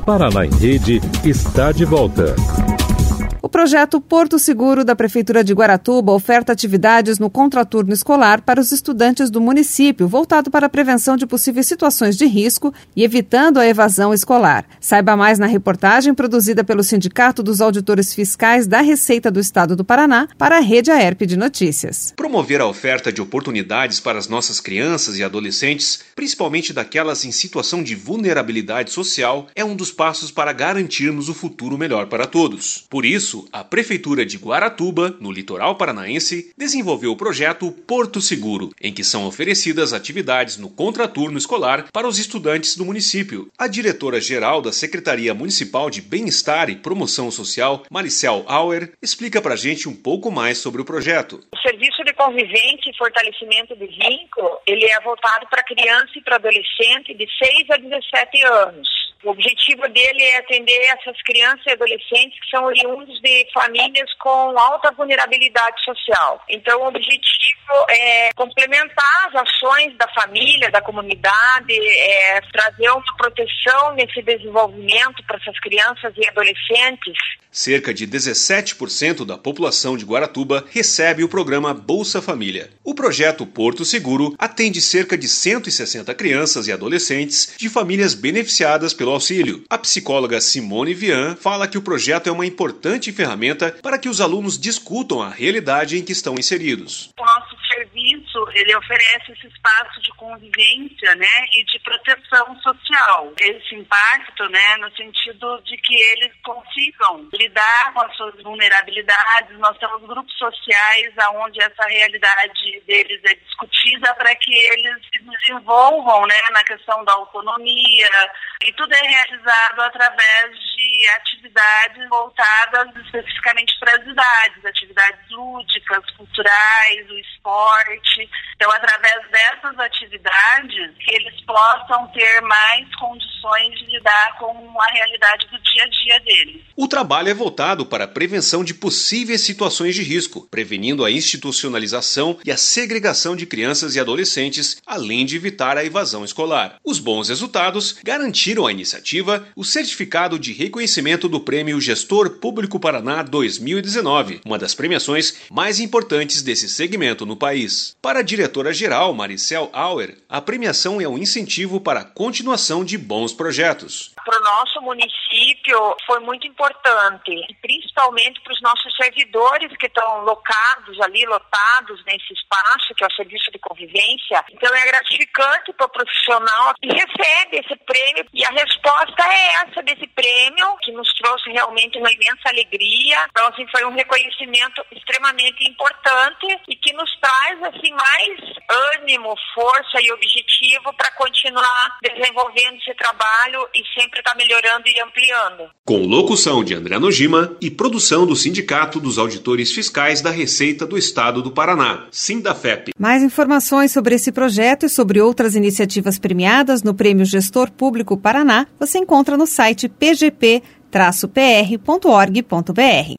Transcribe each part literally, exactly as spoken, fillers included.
Paraná em Rede está de volta. O projeto Porto Seguro da Prefeitura de Guaratuba oferta atividades no contraturno escolar para os estudantes do município, voltado para a prevenção de possíveis situações de risco e evitando a evasão escolar. Saiba mais na reportagem produzida pelo Sindicato dos Auditores Fiscais da Receita do Estado do Paraná para a Rede Aerp de Notícias. Promover a oferta de oportunidades para as nossas crianças e adolescentes, principalmente daquelas em situação de vulnerabilidade social, é um dos passos para garantirmos o futuro melhor para todos. Por isso, a Prefeitura de Guaratuba, no litoral paranaense, desenvolveu o projeto Porto Seguro, em que são oferecidas atividades no contraturno escolar para os estudantes do município. A diretora-geral da Secretaria Municipal de Bem-Estar e Promoção Social, Maricel Auer, explica pra gente um pouco mais sobre o projeto. O serviço de convivência e fortalecimento do vínculo, ele é voltado para criança e para adolescente de seis a dezessete anos. O objetivo dele é atender essas crianças e adolescentes que são oriundos de famílias com alta vulnerabilidade social. Então, o objetivo é complementar as ações da família, da comunidade, é trazer uma proteção nesse desenvolvimento para essas crianças e adolescentes. Cerca de dezessete por cento da população de Guaratuba recebe o programa Bolsa Família. O projeto Porto Seguro atende cerca de cento e sessenta crianças e adolescentes de famílias beneficiadas pelo auxílio. A psicóloga Simone Vian fala que o projeto é uma importante ferramenta para que os alunos discutam a realidade em que estão inseridos. O nosso serviço, ele oferece esse espaço de convivência, né, e de proteção social. Esse impacto, né, no sentido de que eles consigam lidar com as suas vulnerabilidades. Nós temos grupos sociais onde essa realidade deles é discutida para que eles se desenvolvam, né, na questão da autonomia, e tudo é realizado através de atividades voltadas especificamente para as idades, atividades lúdicas, culturais, o esporte. Então, através dessas atividades, que eles possam ter mais condições de lidar com a realidade do dia a dia deles. O trabalho é voltado para a prevenção de possíveis situações de risco, prevenindo a institucionalização e a segregação de crianças e adolescentes, além de evitar a evasão escolar. Os bons resultados garantiram à iniciativa o certificado de reconhecimento do Prêmio Gestor Público Paraná dois mil e dezenove, uma das premiações mais importantes desse segmento no país. Para a diretora-geral Maricel Auer, a premiação é um incentivo para a continuação de bons projetos. Para o nosso município foi muito importante, principalmente para os nossos servidores que estão locados ali, lotados nesse espaço, que é o serviço de convivência. Então é gratificante para o profissional que recebe esse prêmio, e a resposta é essa desse prêmio, que nos trouxe realmente uma imensa alegria. Então, assim, foi um reconhecimento extremamente importante e que nos traz, assim, mais ânimo, força e objetivo para continuar desenvolvendo esse trabalho e sempre estar melhorando e ampliando. Com locução de André Nojima e produção do Sindicato dos Auditores Fiscais da Receita do Estado do Paraná, Sindafep. Mais informações sobre esse projeto e sobre outras iniciativas premiadas no Prêmio Gestor Público Paraná você encontra no site p g p traço p r ponto org ponto b r.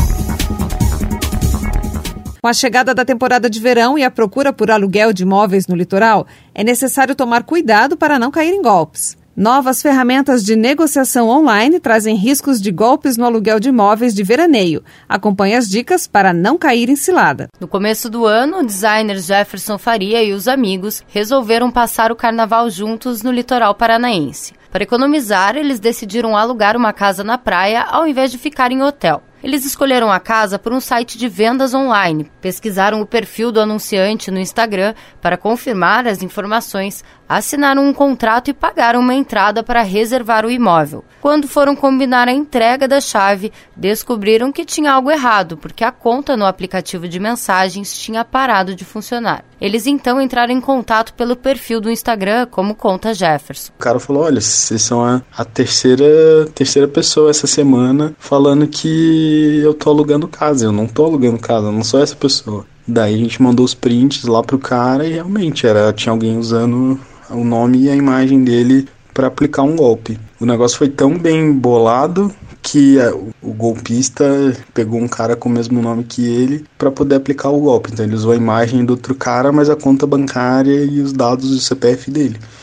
Com a chegada da temporada de verão e a procura por aluguel de imóveis no litoral, é necessário tomar cuidado para não cair em golpes. Novas ferramentas de negociação online trazem riscos de golpes no aluguel de imóveis de veraneio. Acompanhe as dicas para não cair em cilada. No começo do ano, o designer Jefferson Faria e os amigos resolveram passar o carnaval juntos no litoral paranaense. Para economizar, eles decidiram alugar uma casa na praia ao invés de ficar em hotel. Eles escolheram a casa por um site de vendas online, pesquisaram o perfil do anunciante no Instagram para confirmar as informações, assinaram um contrato e pagaram uma entrada para reservar o imóvel. Quando foram combinar a entrega da chave, descobriram que tinha algo errado, porque a conta no aplicativo de mensagens tinha parado de funcionar. Eles então entraram em contato pelo perfil do Instagram como Conta Jefferson. O cara falou, olha, vocês são a, a terceira, terceira pessoa essa semana falando que eu tô alugando casa. Eu não tô alugando casa, eu não sou essa pessoa. Daí a gente mandou os prints lá pro cara e realmente era, tinha alguém usando o nome e a imagem dele para aplicar um golpe. O negócio foi tão bem bolado que o golpista pegou um cara com o mesmo nome que ele para poder aplicar o golpe. Então ele usou a imagem do outro cara, mas a conta bancária e os dados do C P F dele.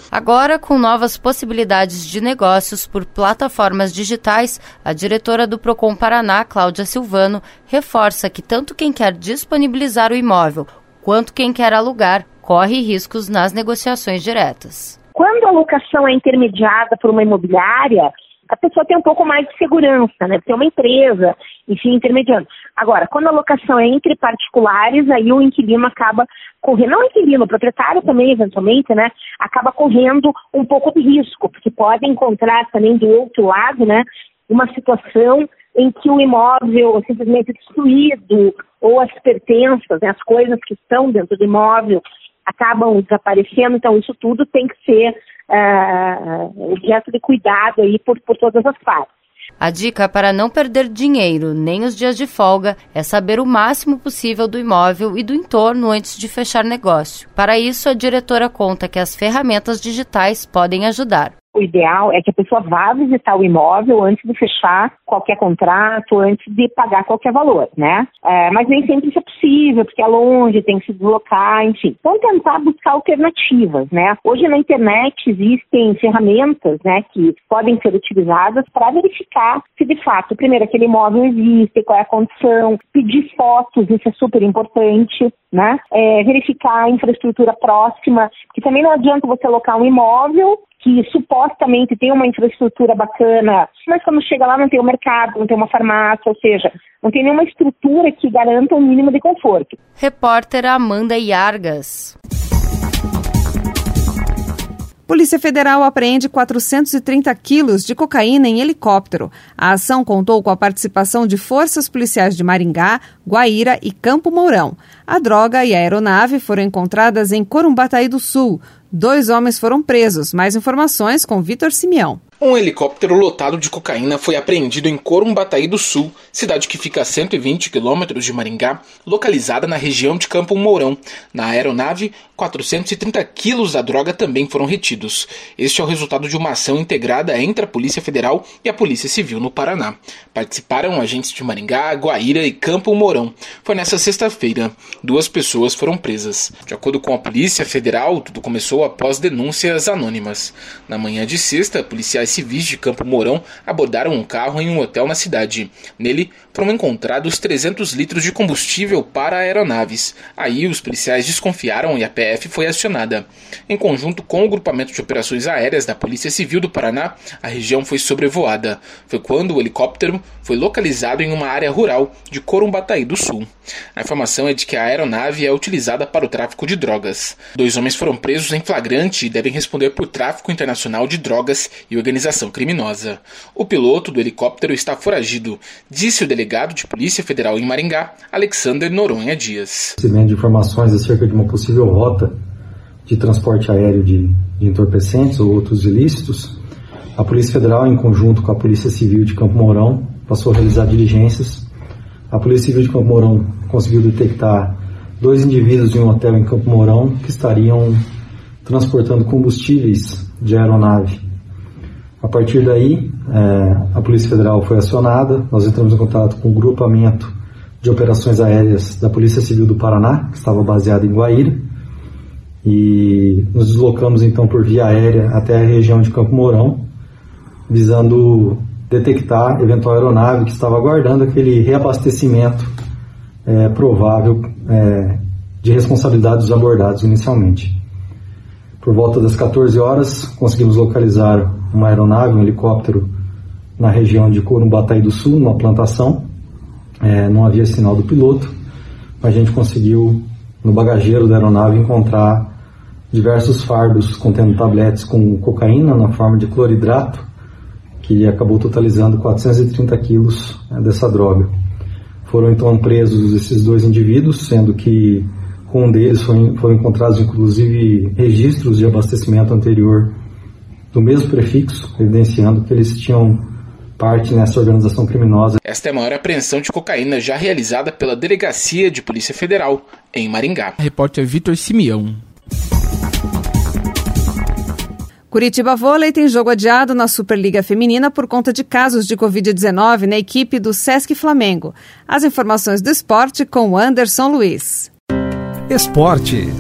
Agora, com novas possibilidades de negócios por plataformas digitais, a diretora do Procon Paraná, Cláudia Silvano, reforça que tanto quem quer disponibilizar o imóvel quanto quem quer alugar corre riscos nas negociações diretas. Quando a locação é intermediada por uma imobiliária, a pessoa tem um pouco mais de segurança, né? Tem uma empresa, enfim, intermediando. Agora, quando a locação é entre particulares, aí o inquilino acaba correndo, não o inquilino, o proprietário também, eventualmente, né? Acaba correndo um pouco de risco, porque pode encontrar também do outro lado, né? Uma situação em que o imóvel é simplesmente destruído, ou as pertenças, né? As coisas que estão dentro do imóvel acabam desaparecendo, então isso tudo tem que ser uh, objeto de cuidado aí por, por todas as partes. A dica para não perder dinheiro, nem os dias de folga, é saber o máximo possível do imóvel e do entorno antes de fechar negócio. Para isso, a diretora conta que as ferramentas digitais podem ajudar. O ideal é que a pessoa vá visitar o imóvel antes de fechar qualquer contrato, antes de pagar qualquer valor, né? É, mas nem sempre isso é possível, porque é longe, tem que se deslocar, enfim. Então, tentar buscar alternativas, né? Hoje na internet existem ferramentas, né, que podem ser utilizadas para verificar se de fato, primeiro, aquele imóvel existe, qual é a condição, pedir fotos, isso é super importante, né? É, verificar a infraestrutura próxima, porque também não adianta você alocar um imóvel que supostamente tem uma infraestrutura bacana, mas quando chega lá não tem um mercado, não tem uma farmácia, ou seja, não tem nenhuma estrutura que garanta um mínimo de conforto. Repórter Amanda Iargas. Polícia Federal apreende quatrocentos e trinta quilos de cocaína em helicóptero. A ação contou com a participação de forças policiais de Maringá, Guaíra e Campo Mourão. A droga e a aeronave foram encontradas em Corumbataí do Sul. Dois homens foram presos. Mais informações com Vitor Simeão. Um helicóptero lotado de cocaína foi apreendido em Corumbataí do Sul, cidade que fica a cento e vinte quilômetros de Maringá, localizada na região de Campo Mourão. Na aeronave, quatrocentos e trinta quilos da droga também foram retidos. Este é o resultado de uma ação integrada entre a Polícia Federal e a Polícia Civil no Paraná. Participaram agentes de Maringá, Guaíra e Campo Mourão. Foi nesta sexta-feira. Duas pessoas foram presas. De acordo com a Polícia Federal, tudo começou após denúncias anônimas. Na manhã de sexta, policiais civis de Campo Mourão abordaram um carro em um hotel na cidade. Nele foram encontrados trezentos litros de combustível para aeronaves. Aí os policiais desconfiaram e a P F foi acionada. Em conjunto com o Grupamento de Operações Aéreas da Polícia Civil do Paraná, a região foi sobrevoada. Foi quando o helicóptero foi localizado em uma área rural de Corumbataí do Sul. A informação é de que a aeronave é utilizada para o tráfico de drogas. Dois homens foram presos em flagrante e devem responder por tráfico internacional de drogas e organização criminosa. O piloto do helicóptero está foragido, disse o delegado de Polícia Federal em Maringá, Alexander Noronha Dias. Recebendo informações acerca de uma possível rota de transporte aéreo de, de entorpecentes ou outros ilícitos, a Polícia Federal, em conjunto com a Polícia Civil de Campo Mourão, passou a realizar diligências. A Polícia Civil de Campo Mourão conseguiu detectar dois indivíduos de um hotel em Campo Mourão que estariam transportando combustíveis de aeronave. A partir daí, é, a Polícia Federal foi acionada, nós entramos em contato com o Grupamento de Operações Aéreas da Polícia Civil do Paraná, que estava baseado em Guaíra, e nos deslocamos então por via aérea até a região de Campo Mourão, visando detectar eventual aeronave que estava aguardando aquele reabastecimento é, provável é, de responsabilidade dos abordados inicialmente. Por volta das quatorze horas, conseguimos localizar uma aeronave, um helicóptero, na região de Corumbataí do Sul, numa plantação. É, não havia sinal do piloto, mas a gente conseguiu, no bagageiro da aeronave, encontrar diversos fardos contendo tabletes com cocaína na forma de cloridrato, que acabou totalizando quatrocentos e trinta quilos é, dessa droga. Foram então presos esses dois indivíduos, sendo que com um deles foram, foram encontrados inclusive registros de abastecimento anterior do mesmo prefixo, evidenciando que eles tinham parte nessa organização criminosa. Esta é a maior apreensão de cocaína já realizada pela Delegacia de Polícia Federal em Maringá. Repórter Vitor Simeão. Curitiba Vôlei tem jogo adiado na Superliga Feminina por conta de casos de covid dezenove na equipe do Sesc Flamengo. As informações do esporte com Anderson Luiz. Esporte.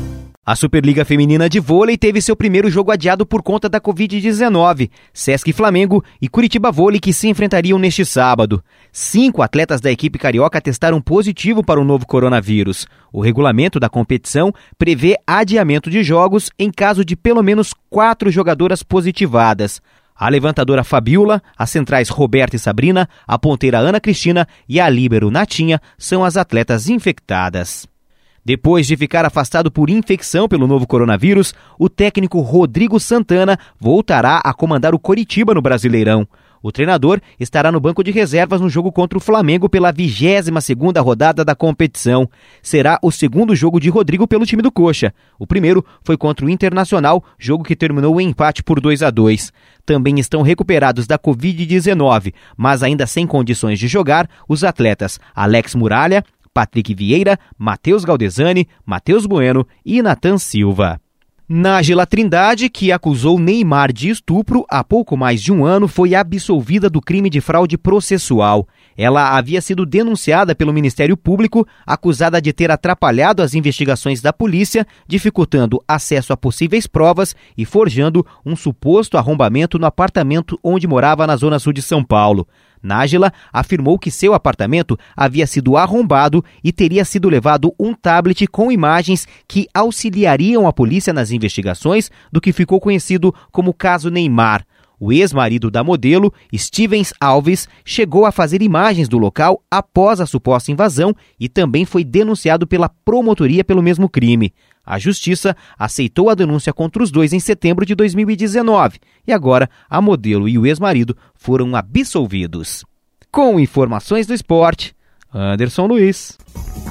A Superliga Feminina de Vôlei teve seu primeiro jogo adiado por conta da covid dezenove. Sesc Flamengo e Curitiba Vôlei que se enfrentariam neste sábado. Cinco atletas da equipe carioca testaram positivo para o novo coronavírus. O regulamento da competição prevê adiamento de jogos em caso de pelo menos quatro jogadoras positivadas. A levantadora Fabiola, as centrais Roberta e Sabrina, a ponteira Ana Cristina e a líbero Natinha são as atletas infectadas. Depois de ficar afastado por infecção pelo novo coronavírus, o técnico Rodrigo Santana voltará a comandar o Coritiba no Brasileirão. O treinador estará no banco de reservas no jogo contra o Flamengo pela vigésima segunda rodada da competição. Será o segundo jogo de Rodrigo pelo time do Coxa. O primeiro foi contra o Internacional, jogo que terminou em empate por dois a dois. Também estão recuperados da covid dezenove, mas ainda sem condições de jogar, os atletas Alex Muralha, Patrick Vieira, Matheus Galdesani, Matheus Bueno e Nathan Silva. Nájila Trindade, que acusou Neymar de estupro há pouco mais de um ano, foi absolvida do crime de fraude processual. Ela havia sido denunciada pelo Ministério Público, acusada de ter atrapalhado as investigações da polícia, dificultando acesso a possíveis provas e forjando um suposto arrombamento no apartamento onde morava na zona sul de São Paulo. Nájila afirmou que seu apartamento havia sido arrombado e teria sido levado um tablet com imagens que auxiliariam a polícia nas investigações do que ficou conhecido como caso Neymar. O ex-marido da modelo, Stevens Alves, chegou a fazer imagens do local após a suposta invasão e também foi denunciado pela promotoria pelo mesmo crime. A justiça aceitou a denúncia contra os dois em setembro de dois mil e dezenove e agora a modelo e o ex-marido foram absolvidos. Com informações do esporte, Anderson Luiz.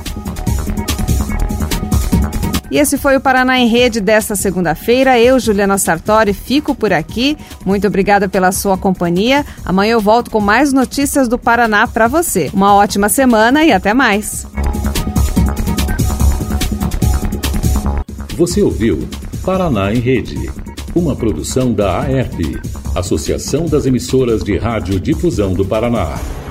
E esse foi o Paraná em Rede desta segunda-feira. Eu, Juliana Sartori, fico por aqui. Muito obrigada pela sua companhia. Amanhã eu volto com mais notícias do Paraná para você. Uma ótima semana e até mais. Você ouviu Paraná em Rede, uma produção da A E R P, Associação das Emissoras de Rádio Difusão do Paraná.